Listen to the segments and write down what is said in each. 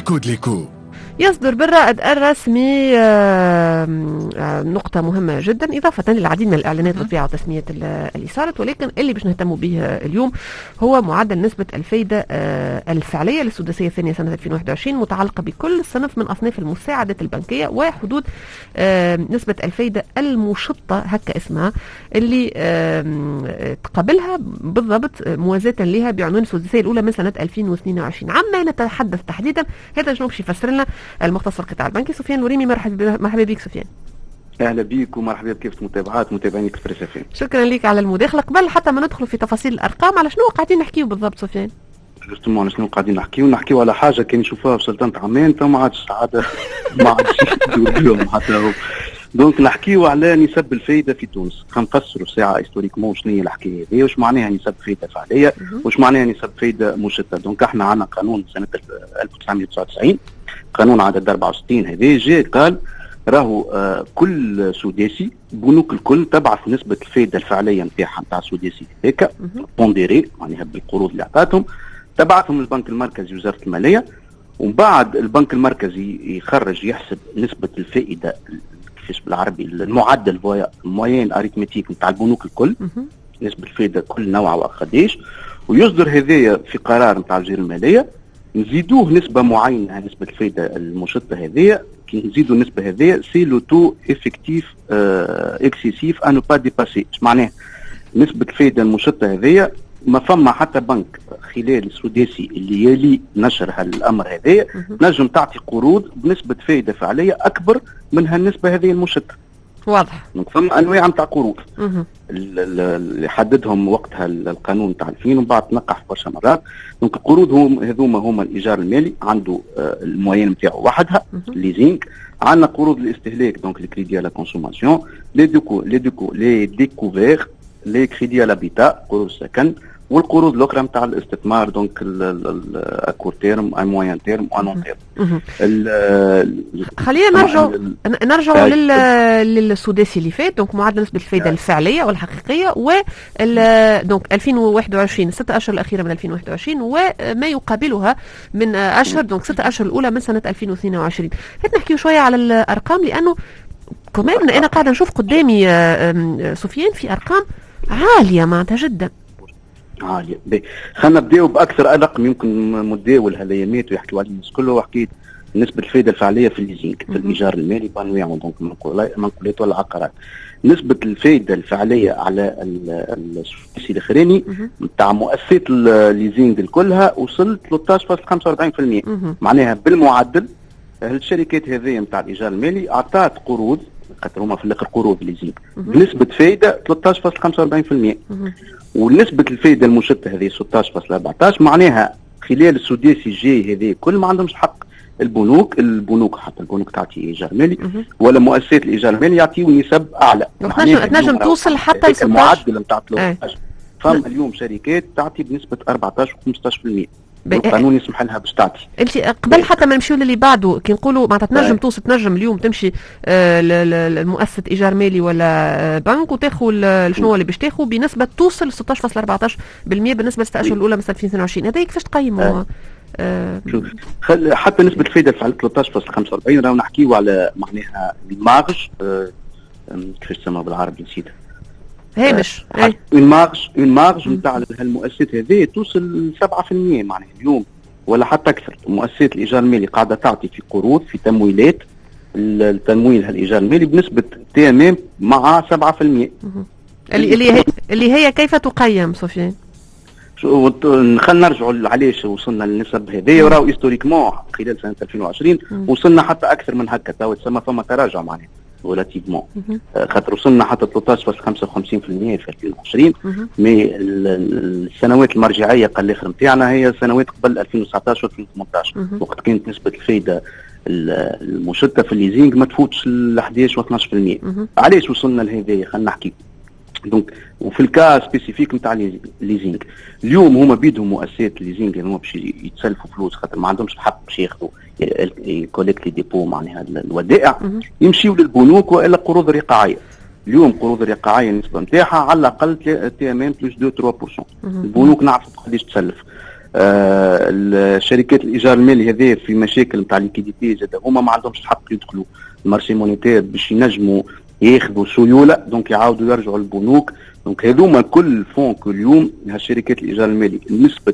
ليكو دليكو. يصدر بالرائد الرسمي نقطة مهمة جدا إضافة للعديد من الإعلانات بطبيعة وتسمية اللي صارت، ولكن اللي باش نهتموا به اليوم هو معدل نسبة الفايدة الفعلية للسداسية الثانية سنة 2021 متعلقة بكل صنف من أصناف المساعدات البنكية وحدود نسبة الفايدة المشطة هكا اسمها اللي تقابلها بالضبط موازاة لها بعنوان السداسية الأولى من سنة 2022. عما نتحدث تحديدا هذا شنو باش يفسر لنا المختص القطاع البنكي سفيان الوريمي. مرحبا بك سفيان. اهلا بك ومرحبا بكيف متابعين اكسبريس اف ام. شكرا لك على المداخله. قبل حتى ما ندخل في تفاصيل الارقام على شنو قاعدين نحكيو بالضبط سفيان؟ جوستومون شنو قاعدين نحكيو على حاجه كان نشوفوها في سلطنه عمان فما عادش عاده ما عادش اليوم حتى هو. دونك نحكيو على نسب الفايده في تونس، خنفسروا ساعه هيستوريكمون شنو هي الحكايه هذه، واش معناها نسب فايده فعليه، واش معناها نسب فايده مشتته. دونك احنا عندنا قانون سنه 1999 قانون عدد 64 هذا جاء قال راهو كل سوداسي بنوك الكل تبعث نسبة الفائدة الفعلية نتاعها نتاع السوداسي هيك بونديري معناها بالقروض اللي عطاتهم، تبعثهم البنك المركزي وزارة المالية، ومن بعد البنك المركزي يخرج يحسب نسبة الفائدة كيفاش بالعربي المعدل موين اريتميتيك نتاع البنوك الكل نسبة الفائدة كل نوع وقديش، ويصدر هذايا في قرار نتاع وزير المالية نزيدوه نسبة معينة نسبة الفائدة المشتة هذية. كي نزيدوا النسبة هذية سي لو تو افكتيف اكسيسيف انو با ديباسي. اش معناه نسبة الفائدة المشتة هذية؟ ما فما حتى بنك خلال السوداسي اللي يلي نشر هالامر هذايا نجم تعطي قروض بنسبة فائدة فعلية اكبر من هالنسبة هذه المشتة. واضح. فما انواع نتاع قروض اللي حددهم وقتها القانون تاع 2000 ومن بعد تنقح برشا مرات. دونك القروض هما الايجار المالي عنده الموين نتاعو وحدها الليزينغ، عندنا قروض الاستهلاك دونك الكريدي على كونسوماسيون، لي ديكوفير، لي كريدي على بيتا قروض السكن، والقروض الاخرى نتاع الاستثمار دونك اكور تيرم ان موين تيرم ان لون تيرم. خلينا نرجعوا للسداسي اللي فات. دونك معدل نسبة الفائدة الفعلية والحقيقية دونك 2021 6 اشهر الاخيرة من 2021 وما يقابلها من اشهر دونك 6 اشهر الاولى من سنة 2022. هات نحكيو شوية على الارقام لانه كمان انا قاعدة نشوف قدامي سفيان في ارقام عالية معناتها جدا عالية. خلينا نبداو باكثر رقم يمكن متداول هالايامات ويحكيوا عليه الناس كله، وحكيت نسبة الفائدة الفعلية في الليزينغ في الإيجار المالي بانواعه دونك منقولات ولا عقارات. نسبة الفائدة الفعلية على السداسي الاخراني نتاع مؤسسات الليزينغ كلها وصلت 13.45%. معناها بالمعدل الشركات هذه نتاع الإيجار المالي أعطت قروض خاطر هما في الاخر قروض الليزينغ بنسبة فائدة 13.45%، ونسبة الفائدة المشتة هذه 16.14. معناها خلال السداسي الجاي هذه كل ما عندهمش حق البنوك حتى البنوك تعطي ايجار مالي ولا مؤسسات الايجار المالي يعطيو نسب اعلى. تنجم توصل حتى ل 16 المعدل نتاع 13. فما اليوم شركات تعطي بنسبة 14 و15%. القانون يسمح لها باش تعطي. انت قبل حتى ما نمشيو للي بعده كي نقولوا معناتها تنجم توصل تنجم اليوم تمشي لمؤسسه ايجار مالي ولا بنك وتاخذ شنو اللي باش تاخذ بنسبه توصل 16.14% بالنسبه للست اشهر الاولى من 2022. هذا كيفاش تقيموا؟ حتى نسبه الفائده الفعليه 13.45 راهو نحكيو على معناها المارج كيفاش تسمى بالعربي نسيت هامش المارج نتاع هالمؤسسات هذه توصل 7% معناها اليوم ولا حتى اكثر. مؤسسات الايجار المالي قاعده تعطي في قروض في تمويلات التمويل هالايجار المالي بنسبه تمام مع 7%. اللي هي كيف تقيم سفيان؟ خلينا نرجعوا علاش وصلنا للنسب هذه. وراو هيستوريكمون خلال سنه 2020 وصلنا حتى اكثر من هكا، تو تسمى فما تراجع معناها ريلاتيفمون خاطر وصلنا حتى 13.55% في 2020. مي السنوات المرجعيه قال الاخر نتاعنا هي سنوات قبل 2019 و 2018 وقت كانت نسبه الفائده المشتة في الليزينغ ما تفوتش ل 11 و 12%. علاش وصلنا لهذا؟ خلينا نحكي. دونك وفي الكا سبيسيفيك نتاع الليزينغ اليوم هما بيدهم مؤسسات الليزينغ هما باش يتسلفوا فلوس خاطر ما عندهمش الحق باش ياخذوا كوليكت لي ديبو معناها الودائع يمشيوا للبنوك والا قروض رقاعيه. اليوم قروض الرقاعيه النسبه نتاعها على الاقل تي ام ام بلس 2-3%. البنوك نعرفوا قداش تسلف. الشركات الايجار المالي هذه في مشاكل نتاع ليكيديتي زاد هما ما عندهمش الحق يدخلوا المارشي مونيتير باش ينجموا ياخذوا سيوله، دونك يعاودوا يرجعوا للبنوك. دونك هذوما كل فون كل يوم هالشركات الايجار المالي نسبه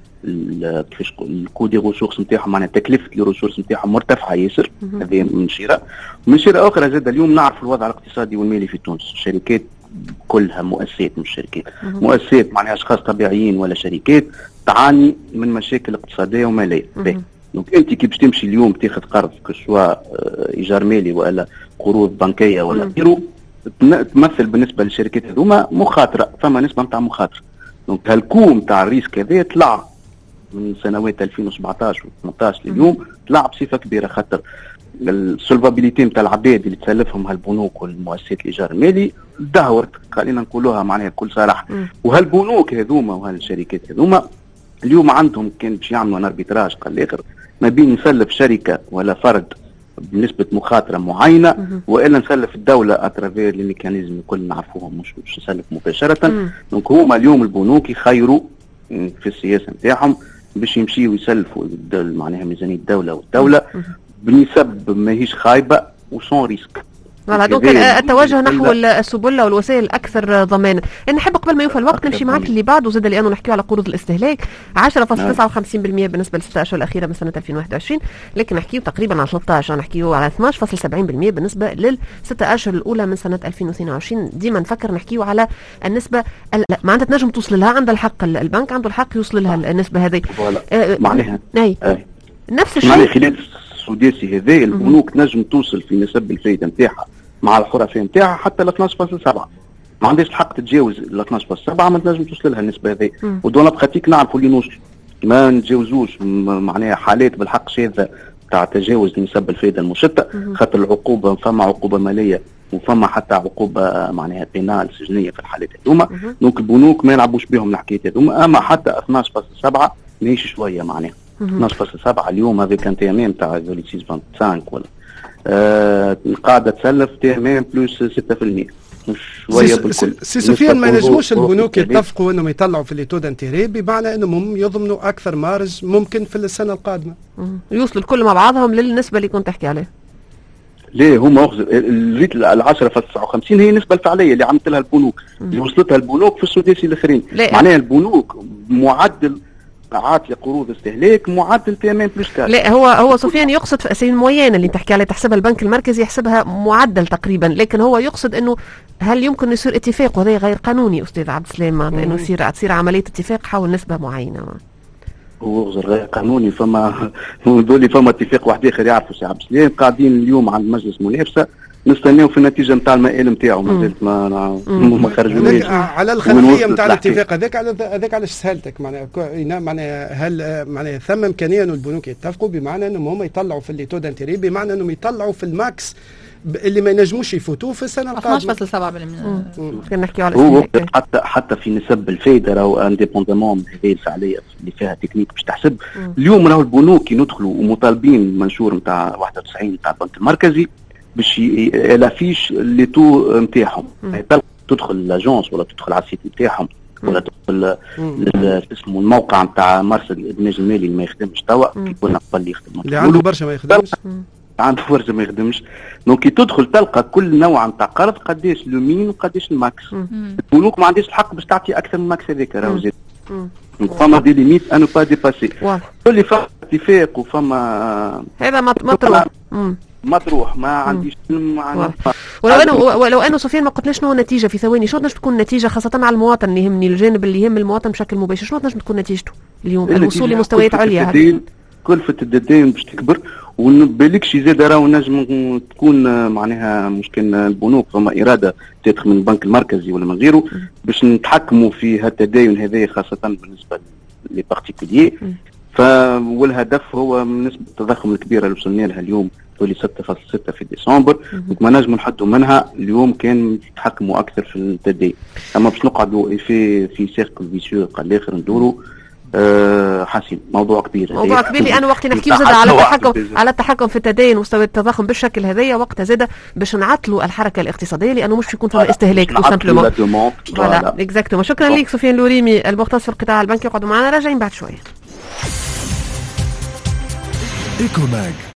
كيفاش نقول الكو دي ريسورس نتاعهم، معناها تكلفه الريسورس نتاعهم مرتفعه ياسر. هذه من شيره. ومن شيره اخرى زاد اليوم نعرف الوضع الاقتصادي والمالي في تونس، الشركات كلها مؤسسات مش شركات، مؤسسات معناها اشخاص طبيعيين ولا شركات تعاني من مشاكل اقتصاديه وماليه. دونك انت كي باش تمشي اليوم تاخذ قرض كسوا ايجار مالي ولا قروض بنكيه ولا غيره، تمثل بالنسبه للشركات هذوما مخاطره، فما نسبه نتاع مخاطره. دونك هالكو نتاع الريسك هذا طلع من سنوات 2017 و18 لليوم، طلع بصفه كبيره، خاطر السولفابيليتي نتاع العباد اللي تسلفهم هالبنوك والمؤسسات الايجار المالي دهورت، خلينا نقولوها معناها بكل صراحه. وهالبنوك هذوما وهالشركات هذوما اليوم عندهم كان باش يعملوا ان اربيتراج قال الاخر ما بين نسلف شركه ولا فرد بنسبه مخاطره معينه، والا نسلف الدوله اترافير لي ميكانيزم الكل نعرفوهم، مش نسلف مباشره. دونك هما اليوم البنوك يخيروا في السياسه نتاعهم باش يمشيوا يسلفوا معناها ميزانيه الدوله والدوله بنسب ماهيش خايبه وسون ريسك. فوالا دونك التوجه نحو السبل والوسائل الاكثر ضمانا. انا نحب قبل ما يوفى الوقت نمشي معك اللي بعده زاد، لانه نحكيو على قروض الاستهلاك 10.59% بالنسبه للستة اشهر الاخيره من سنه 2021، لكن نحكيو تقريبا على 13، نحكيو على 12.70% بالنسبه للستة اشهر الاولى من سنه 2022. ديما نفكر نحكيو على النسبه معناتها تنجم توصل لها، عند الحق البنك عنده الحق يوصل لها النسبه هذه. معناها نفس الشيء معناها خلال السداسي هذا البنوك تنجم توصل في نسب الفائده نتاعها مع الحرفيه نتاعها حتى ل 12.7، ما عندهاش الحق تتجاوز ل 12.7، ما تنجم توصل لها النسبه هذه. ودون براتيك نعرفوا اللي نوصل ما نتجاوزوش معناها حالات بالحق شاذه تاع تجاوز نسب الفائده المشتة، خاطر العقوبه فما عقوبه ماليه وفما حتى عقوبه معناها بينال سجنيه في الحالات هذوما. دونك البنوك ما يلعبوش بهم الحكايات هذوما، اما حتى 12.7 ماهيش شويه معناها 12.7 اليوم هذا كان تمام تاع 6.25 ولا القاعده تسلف تمام بلس 6%، مش شويه بالكل. سي سفيان ما نجموش البنوك يتفقوا انهم يطلعوا في اللي تو دانتيري بمعنى انهم هم يضمنوا اكثر مارج ممكن في السنه القادمه، يوصلوا الكل مع بعضهم للنسبه اللي كنت تحكي عليها؟ ليه هما الريت ال 10.59 هي النسبه الفعليه اللي عملت لها البنوك، اللي وصلتها البنوك في السداسي الاخرين. معناها البنوك معدل عاطيه قروض استهلاك معدل تمام بلس 4. لا هو سفيان يقصد في اسئله معينه اللي تحكي عليها تحسبها البنك المركزي يحسبها معدل تقريبا، لكن هو يقصد انه هل يمكن يصير اتفاق، وهذا غير قانوني استاذ عبد السلام، انه تصير عمليه اتفاق حول نسبه معينه. هو غير قانوني، فما اتفاق واحد اخر يعرفوا سي عبد السلام، قاعدين اليوم عند مجلس منافسه نستناو في النتيجه نتاع المقال نتاعو، مازالت ما خرجوناش على الخلفيه نتاع الاتفاق هذاك. علاش سالتك معناها هل معناها ثم امكانيه انه البنوك يتفقوا بمعنى انهم هم يطلعوا في اللي تو دانتيري، بمعنى انهم يطلعوا في الماكس اللي ما ينجموش يفوتوه في السنه القادمه 12.7%. كنا نحكيو على حتى في نسب الفائده راهو انديبوندامون من هذه الفعاليه اللي فيها تكنيك باش تحسب. اليوم راهو البنوك يدخلوا ومطالبين المنشور نتاع 91 نتاع البنك المركزي باش يلافيش لي تو نتاعهم، تدخل لاجونس ولا تدخل على السيت نتاعهم ولا تدخل اسمه الموقع نتاع مرصد الادماج المالي اللي ما يخدمش توا، كي كنا قبل يخدم اللي عنده برشا ما يخدمش، عنده برشا ما يخدمش. دونك كي تدخل تلقى كل نوع نتاع قرض قداش لو مين وقداش الماكس. البنوك ما عندهاش الحق باش تعطي اكثر من الماكس هذاك، راهو زيد فما دي ليميت انو با ديباسي. اللي فما اتفاق وفما هذا مطروح ما عنديش ولو انه سفيان ما قلتليش شنو النتيجه في ثواني، شنو تنجم تكون النتيجه خاصه على المواطن اللي يهمني، الجانب اللي يهم المواطن بشكل مباشر، شنو تنجم تكون نتيجته اليوم الوصول لمستويات عليا؟ كلفة الدين باش تكبر، ونبالكش زاد راهو نجم تكون معناها مشكل البنوك فما اراده تدخل من البنك المركزي ولا من غيره باش نتحكموا في هالتداين هذا خاصه بالنسبه لي بارتيكوليي. والهدف هو نسبه التضخم الكبيره اللي وصلنا لها اليوم تولي 6.6 في ديسمبر، ما نجم نحدوا منها اليوم كان يتحكموا اكثر في التداين. اما باش نقعدوا في سيركل فيسيو قال الاخر ندوروا حسين موضوع كبير لأنه وقت نحكيو زاد على التحكم في التدين ومستوى التضخم بالشكل هذايا، وقتها زاد باش نعطلوا الحركه الاقتصاديه، لانه مش يكون فما استهلاك تو سامبلومون. فوالا اكزاكتومون. شكرا لك سفيان لوريمي المختص في القطاع البنكي، يقعدوا معنا راجعين بعد شويه. إيكوماج.